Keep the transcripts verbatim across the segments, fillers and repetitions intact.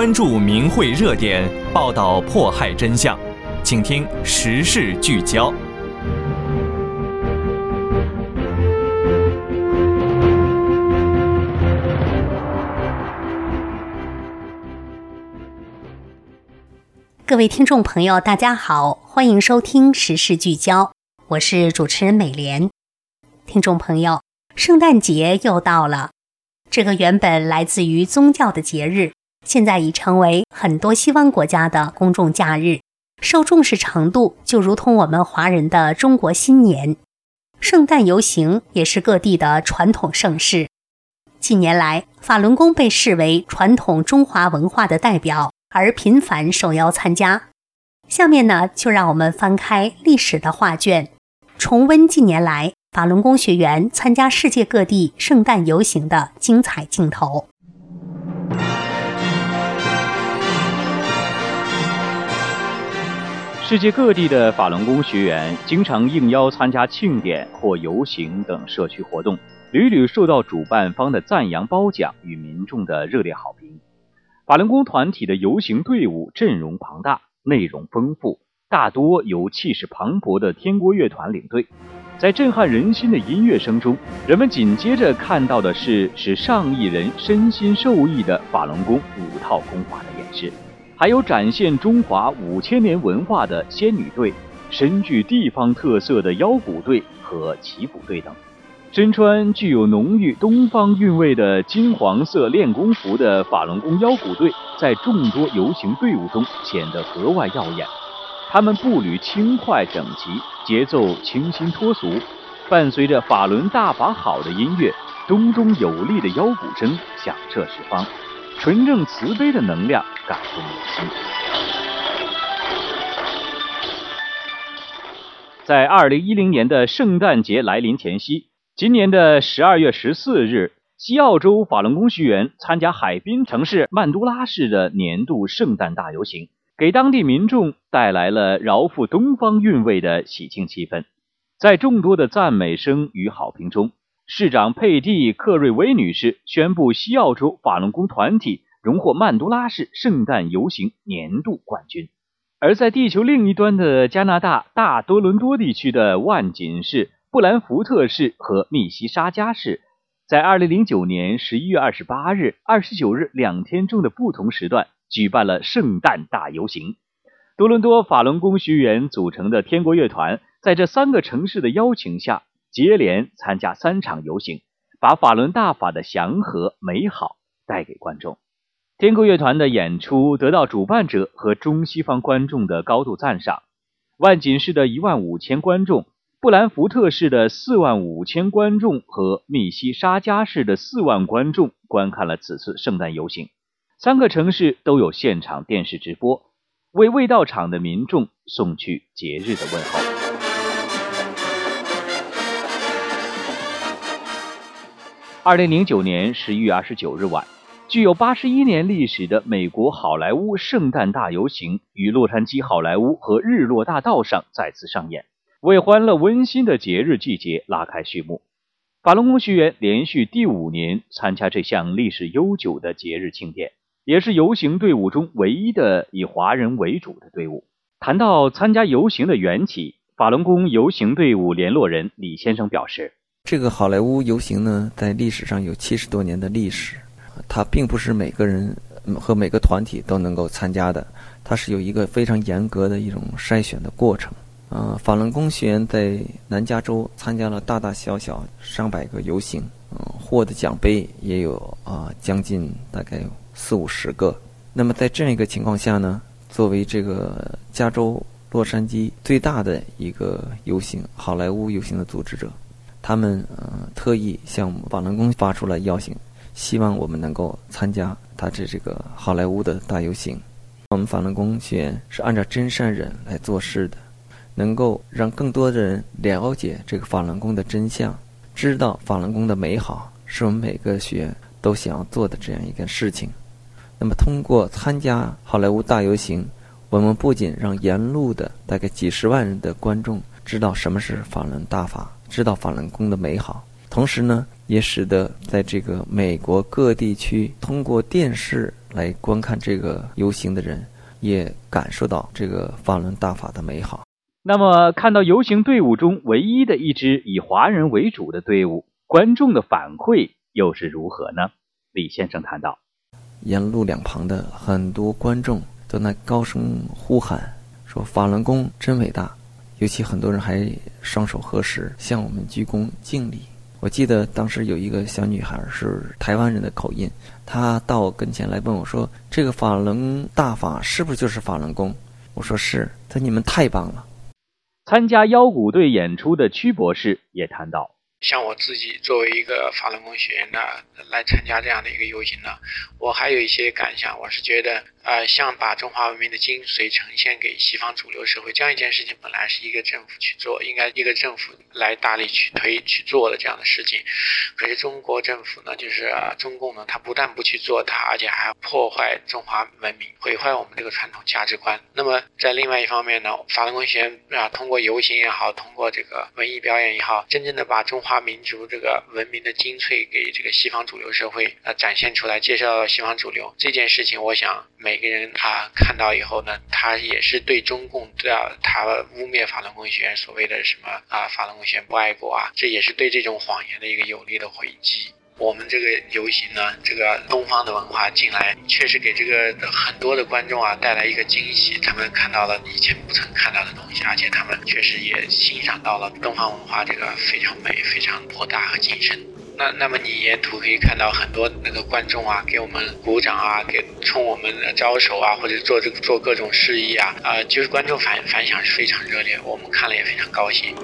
关注名汇热点，报道迫害真相，请听时事聚焦。 各位听众朋友，大家好，欢迎收听时事聚焦，我是主持人美莲。听众朋友，圣诞节又到了，这个原本来自于宗教的节日，现在已成为很多西方国家的公众假日，受重视程度就如同我们华人的中国新年。圣诞游行也是各地的传统盛事。近年来，法轮功被视为传统中华文化的代表，而频繁受邀参加。下面呢，就让我们翻开历史的画卷，重温近年来法轮功学员参加世界各地圣诞游行的精彩镜头。 世界各地的法轮功学员经常应邀参加庆典或游行等社区活动，屡屡受到主办方的赞扬褒奖与民众的热烈好评。法轮功团体的游行队伍阵容庞大，内容丰富，大多由气势磅礴的天国乐团领队。在震撼人心的音乐声中，人们紧接着看到的是使上亿人身心受益的法轮功五套功法的演示，还有展现中华五千年文化的仙女队，深具地方特色的腰鼓队和旗鼓队等。身穿具有浓郁东方韵味的金黄色练功服的法轮功腰鼓队，在众多游行队伍中显得格外耀眼。他们步履轻快整齐，节奏清新脱俗，伴随着法轮大法好的音乐，中中有力的腰鼓声响彻十方，纯正慈悲的能量感动人心。在二零一零年的圣诞节来临前夕，今年的十二月十四日，西澳洲法轮功学员参加海滨城市曼都拉市的年度圣诞大游行，给当地民众带来了饶富东方韵味的喜庆气氛。在众多的赞美声与好评中，市长佩蒂·克瑞威女士宣布西澳洲法轮功团体荣获曼都拉市圣诞游行年度冠军。而在地球另一端的加拿大大多伦多地区的万锦市、布兰福特市和密西沙加市，在二零零九年十一月二十八日、二十九日两天中的不同时段举办了圣诞大游行。多伦多法轮功学员组成的天国乐团在这三个城市的邀请下，接连参加三场游行，把法轮大法的祥和美好带给观众。天国乐团的演出得到主办者和中西方观众的高度赞赏。万锦市的一万五千观众，布兰福特市的四万五千观众和密西沙加市的四万观众观看了此次圣诞游行。三个城市都有现场电视直播，为未到场的民众送去节日的问候。二零零九年十一月二十九日晚，具有八十一年历史的美国好莱坞圣诞大游行于洛杉矶好莱坞和日落大道上再次上演，为欢乐温馨的节日季节拉开序幕。法轮功学员连续第五年参加这项历史悠久的节日庆典，也是游行队伍中唯一的以华人为主的队伍。谈到参加游行的缘起，法轮功游行队伍联络人李先生表示， 这个好莱坞游行呢，在历史上有七十多年的历史，它并不是每个人和每个团体都能够参加的，它是有一个非常严格的一种筛选的过程。呃，法轮功学员在南加州参加了大大小小上百个游行，嗯、呃，获的奖杯也有啊、呃、将近大概有四五十个。那么在这样一个情况下呢，作为这个加州洛杉矶最大的一个游行好莱坞游行的组织者，他们呃特意向法轮功发出了邀请，希望我们能够参加他这这个好莱坞的大游行。我们法轮功学员是按照真善忍来做事的，能够让更多的人了解这个法轮功的真相，知道法轮功的美好，是我们每个学员都想要做的这样一个事情。那么通过参加好莱坞大游行，我们不仅让沿路的大概几十万人的观众知道什么是法轮大法，知道法轮功的美好，同时呢，也使得在这个美国各地区通过电视来观看这个游行的人也感受到这个法轮大法的美好。 那么看到游行队伍中唯一的一支以华人为主的队伍，观众的反馈又是如何呢？李先生谈到， 沿路两旁的很多观众都在高声呼喊，说法轮功真伟大，尤其很多人还双手合十向我们鞠躬敬礼。我记得当时有一个小女孩是台湾人的口音，她到我跟前来问我说，这个法轮大法是不是就是法轮功？我说是。她说你们太棒了。 参加腰鼓队演出的曲博士也谈到， 像我自己作为一个法轮功学员呢，来参加这样的一个游行呢，我还有一些感想。我是觉得呃，像把中华文明的精髓呈现给西方主流社会这样一件事情，本来是一个政府去做，应该一个政府来大力去推去做的这样的事情。可是中国政府呢，就是、呃、中共呢，它不但不去做它，而且还破坏中华文明，毁坏我们这个传统价值观。那么在另外一方面呢，法轮功学员啊，通过游行也好，通过这个文艺表演也好，真正的把中华民族这个文明的精粹给这个西方主流社会呃展现出来，介绍到西方主流这件事情，我想每个人他看到以后呢，他也是对中共对啊，他污蔑法轮功学员所谓的什么啊法轮功学员不爱国啊，这也是对这种谎言的一个有力的回击。我们这个游行呢，这个东方的文化进来，确实给这个很多的观众啊带来一个惊喜，他们看到了以前不曾看到的东西，而且他们确实也欣赏到了东方文化这个非常美、非常博大和精深。那那么你沿途可以看到很多那个观众啊，给我们鼓掌啊，给冲我们招手啊，或者做这个做各种示意啊，啊、呃，就是观众反反响是非常热烈，我们看了也非常高兴。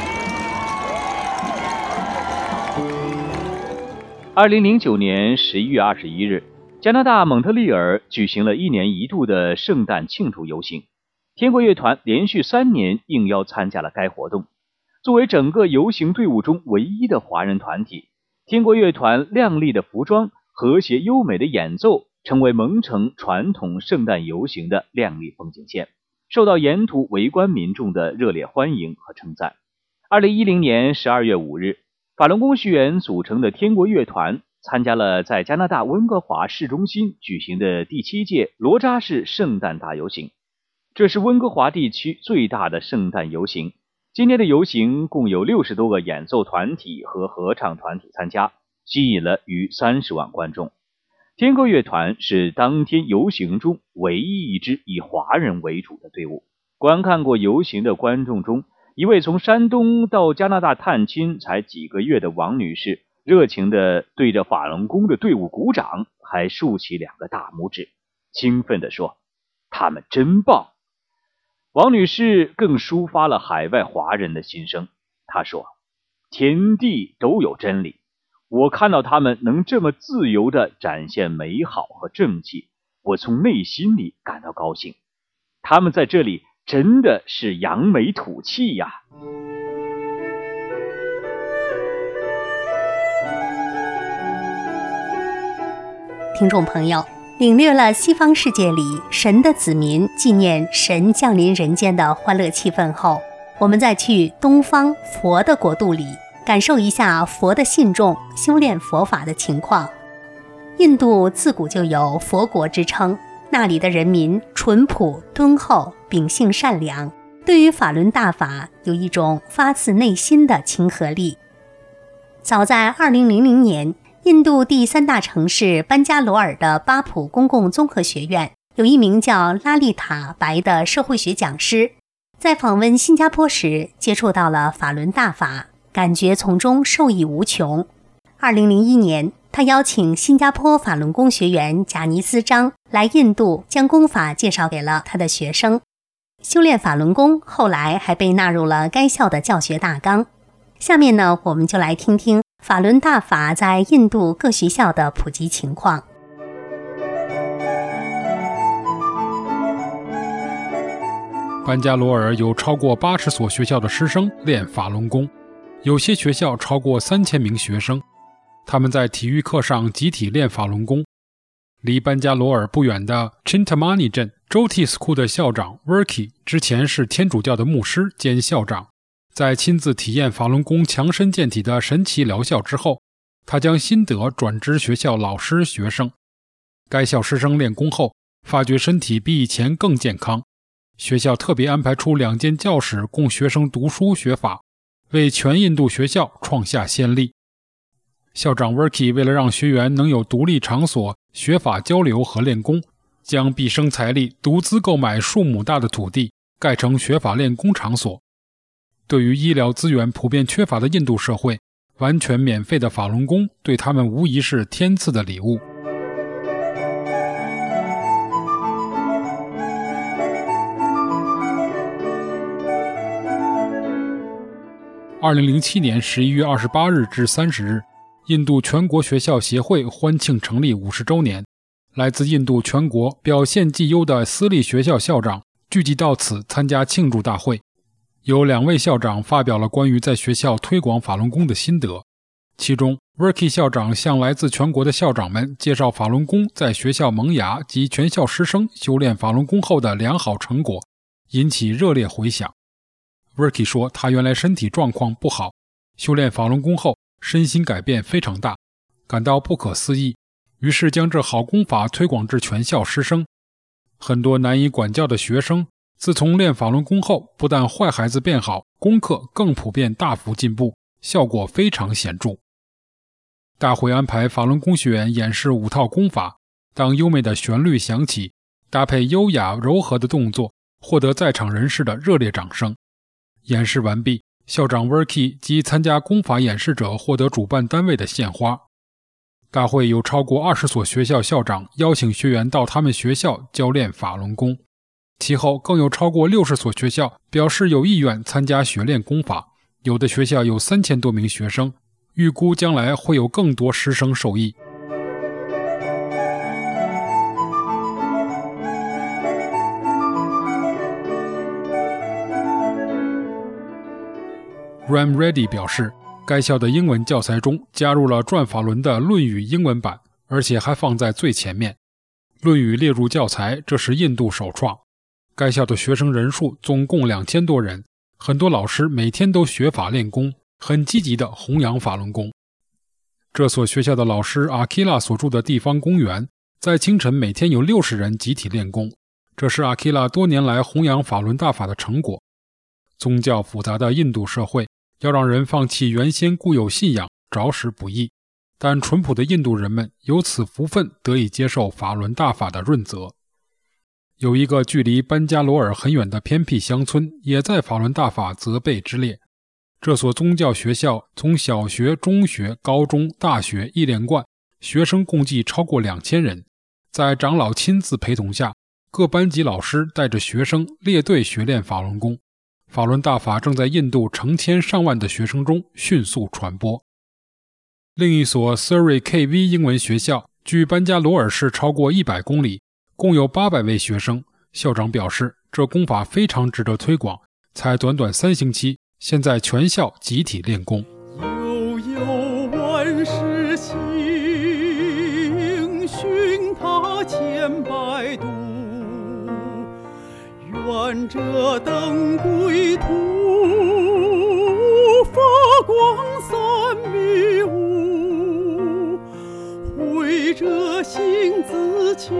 二零零九年十一月二十一日，加拿大蒙特利尔举行了一年一度的圣诞庆祝游行，天国乐团连续三年应邀参加了该活动。作为整个游行队伍中唯一的华人团体，天国乐团亮丽的服装、和谐优美的演奏，成为蒙城传统圣诞游行的亮丽风景线，受到沿途围观民众的热烈欢迎和称赞。二零一零年十二月五日，法轮功学员组成的天国乐团参加了在加拿大温哥华市中心举行的第七届罗扎市圣诞大游行。这是温哥华地区最大的圣诞游行。今年的游行共有六十多个演奏团体和合唱团体参加，吸引了逾三十万观众。天国乐团是当天游行中唯一一支以华人为主的队伍。观看过游行的观众中，一位从山东到加拿大探亲才几个月的王女士，热情地对着法轮功的队伍鼓掌，还竖起两个大拇指，兴奋地说：“他们真棒！”王女士更抒发了海外华人的心声。她说：“天地都有真理，我看到他们能这么自由地展现美好和正气，我从内心里感到高兴。他们在这里真的是扬眉吐气呀！” 听众朋友，领略了西方世界里神的子民纪念神降临人间的欢乐气氛后，我们再去东方佛的国度里感受一下佛的信众修炼佛法的情况。印度自古就有佛国之称，那里的人民淳朴敦厚，秉性善良，对于法轮大法有一种发自内心的亲和力。早在二零零零年，印度第三大城市班加罗尔的巴普公共综合学院有一名叫拉丽塔白的社会学讲师，在访问新加坡时接触到了法轮大法，感觉从中受益无穷。二零零一年，他邀请新加坡法轮功学员贾尼斯章来印度，将功法介绍给了他的学生。修炼法轮功后来还被纳入了该校的教学大纲。下面呢，我们就来听听法轮大法在印度各学校的普及情况。 班加罗尔有超过八十所学校的师生练法轮功，有些学校超过三千名学生，他们在体育课上集体练法轮功。离班加罗尔不远的 Chintamani 镇 Jyoti School 的校长 Verki 之前是天主教的牧师兼校长，在亲自体验法轮功强身健体的神奇疗效之后，他将心得转知学校老师学生。 该校师生练功后发觉身体比以前更健康，学校特别安排出两间教室供学生读书学法，为全印度学校创下先例。校长 Verkey 为了让学员能有独立场所学法交流和练功，将毕生财力独资购买数亩大的土地，盖成学法练功场所。对于医疗资源普遍缺乏的印度社会，完全免费的法轮功对他们无疑是天赐的礼物。二零零七年十一月二十八日至三十日，印度全国学校协会欢庆成立五十周年，来自印度全国表现绩优的私立学校校长聚集到此参加庆祝大会。有两位校长发表了关于在学校推广法轮功的心得，其中 Verkey 校长向来自全国的校长们介绍法轮功在学校萌芽及全校师生修炼法轮功后的良好成果，引起热烈回响。Verkey 说，他原来身体状况不好，修炼法轮功后身心改变非常大，感到不可思议，于是将这好功法推广至全校师生。很多难以管教的学生自从练法轮功后，不但坏孩子变好，功课更普遍大幅进步，效果非常显著。大会安排法轮功学员演示五套功法，当优美的旋律响起，搭配优雅柔和的动作，获得在场人士的热烈掌声。演示完毕，校长 Verkey 及参加功法演示者获得主办单位的献花。大会有超过二十所学校校长邀请学员到他们学校教练法轮功，其后更有超过六十所学校表示有意愿参加学练功法，有的学校有三千多名学生，预估将来会有更多师生受益。Ram Reddy 表示，该校的英文教材中加入了转法轮的《论语》英文版，而且还放在最前面。《论语》列入教材，这是印度首创。该校的学生人数总共两千多人，很多老师每天都学法练功，很积极地弘扬法轮功。这所学校的老师阿基拉所住的地方公园，在清晨每天有六十人集体练功，这是阿基拉多年来弘扬法轮大法的成果。宗教复杂的印度社会，要让人放弃原先固有信仰，着实不易，但淳朴的印度人们有此福分，得以接受法轮大法的润泽。有一个距离班加罗尔很远的偏僻乡村，也在法轮大法泽备之列。这所宗教学校从小学、中学、高中、大学一连贯，学生共计超过两千人。在长老亲自陪同下，各班级老师带着学生列队学练法轮功。法轮大法正在印度成千上万的学生中迅速传播。另一所 Surrey K V 英文学校距班加罗尔市超过一百公里，共有八百位学生。校长表示，这功法非常值得推广，才短短三星期，现在全校集体练功。 悠悠万世行，寻他千百度，愿这灯归途，发光三密雾，会这心自清，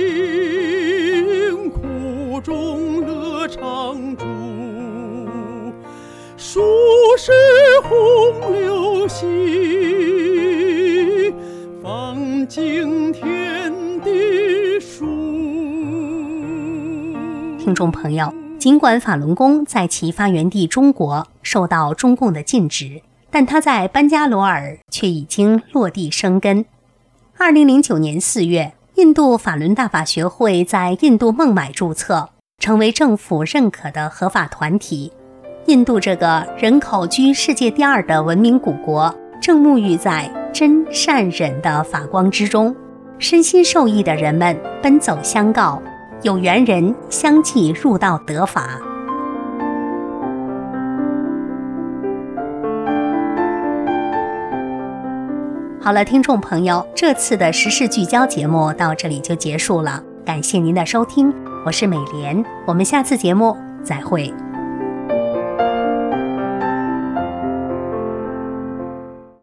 苦中乐常驻，数世洪流兮，放尽天地数。 听众朋友，尽管法轮功在其发源地中国受到中共的禁止，但它在班加罗尔却已经落地生根。二零零九年四月，印度法轮大法学会在印度孟买注册，成为政府认可的合法团体。印度这个人口居世界第二的文明古国，正沐浴在真善忍的法光之中，身心受益的人们奔走相告，有缘人相继入道得法。好了，听众朋友，这次的时事聚焦节目到这里就结束了，感谢您的收听，我是美莲，我们下次节目再会。